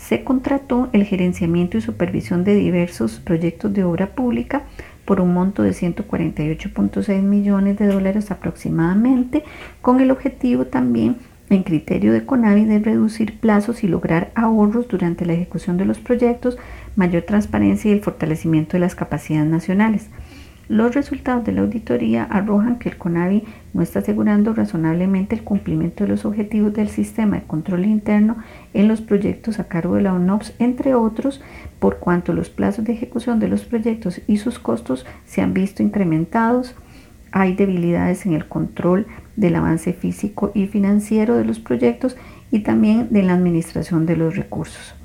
se contrató el gerenciamiento y supervisión de diversos proyectos de obra pública por un monto de $148.6 millones aproximadamente, con el objetivo también, en criterio de CONAVI, de reducir plazos y lograr ahorros durante la ejecución de los proyectos, mayor transparencia y el fortalecimiento de las capacidades nacionales. Los resultados de la auditoría arrojan que el CONAVI no está asegurando razonablemente el cumplimiento de los objetivos del sistema de control interno en los proyectos a cargo de la ONOPS, entre otros, por cuanto los plazos de ejecución de los proyectos y sus costos se han visto incrementados. Hay debilidades en el control del avance físico y financiero de los proyectos y también de la administración de los recursos.